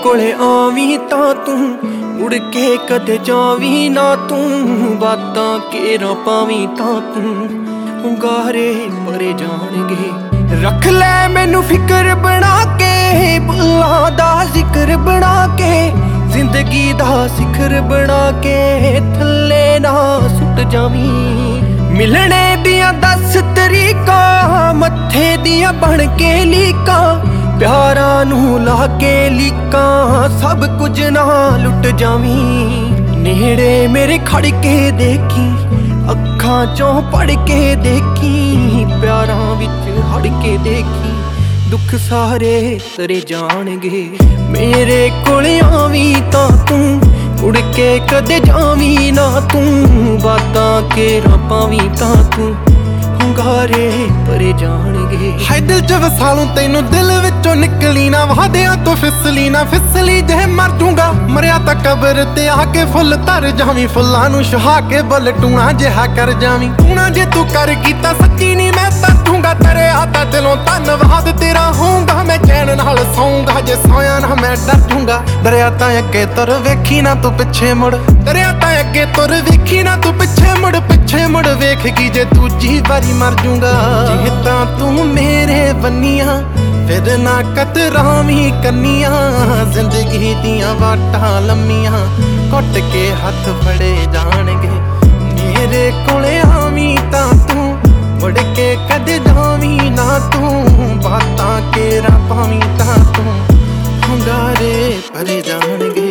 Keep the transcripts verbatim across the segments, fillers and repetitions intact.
कोले आवी तां तू मुड़ के कदे जावी ना तू बातां केरा पावी तां तू हुंगारे भरे जाणगे। रख ले मैनू फिकर बना के बुल्लां दा जिक्र बना के जिंदगी दा सिखर बना के थल्ले ना सुट जावी। मिलने दियां दस तरीका मत्थे दियां बन के लीका प्यारा नू ला के लीका सब कुछ ना लुट जावी। नेड़े मेरे खड़ के देखी अखां चों पढ़ के देखी प्यारा विच हड़ के देखी दुख सारे तरे जाणगे। मेरे कोल आवी तां तू उड़ के कदे जावी ना तू बातां केरा पावी तां तू हुंगारे भरे जाणगे। हाय दिल च वसालूं तैनू दिल विचों निकली ना वादियां तो फिसली ना फिसली जे मर जूंगा मरिया तां कबर ते आके फुल तर जावी फुल्लां नू छुहा के बुल टूणा जिहा कर जावी। टूणा जे तू कर कीता सच्ची नी मैं तरजूंगा तेरे आता दिलों धन्नवाद तेरा होऊंगा मैं चैन नाल सौंगा जे सोया ना मैं डर जूंगा। डरिया तां अगे तुर वेखी ना तू पिछे मुड़ डरिया तां अगे तुर वेखी ना तू पिछे मुड़ पिछे मुड़ वेखगी जे दूजी वारी मर जूंगा। जे तां तू मेरे बनिया फिर ना कतरावी कन्निया जिंदगी दियां वाटां लम्मियां घुट के हथ फड़े जाणगे। मेरे कोले आवी तां तू मुड़ के कदे जावी ना तू बातां केरा पावी तां तू हुंगारे भरे जाणगे।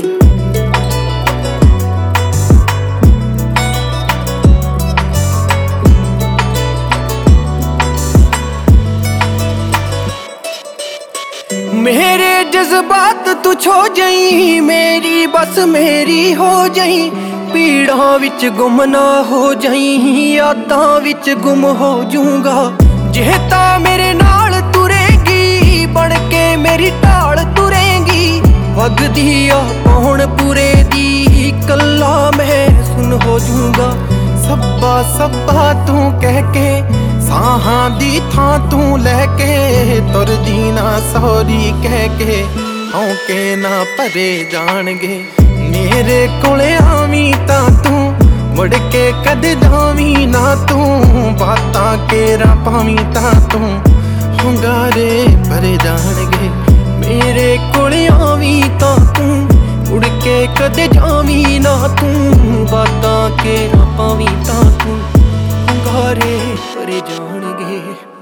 मेरे जज्बात तू छो जाई मेरी बस मेरी हो जाई पीड़ां विच गुम ना हो जाई यादां विच गुम हो जूंगा। जे तां मेरे नाल तुरेगी बन के मेरी ढाल तुरेगी वगदी आ पौण पूरे दी कल्ला मैं सुन हो जूंगा। सब्बा सब्बा तू कह के साहां दी थां तू लैके तुर दी ना सौरी कह के औके ना भरे जाणगे। मेरे कोले आवी तां तू मुड़ के कदे जावी ना तू बातां केरा पावी तां तू हुंगारे भरे जाणगे। मेरे कोले आवी तां तू उड़ के कदे जावी ना तू बातां केरा पावी तां तू हुंगारे भरे जाणगे।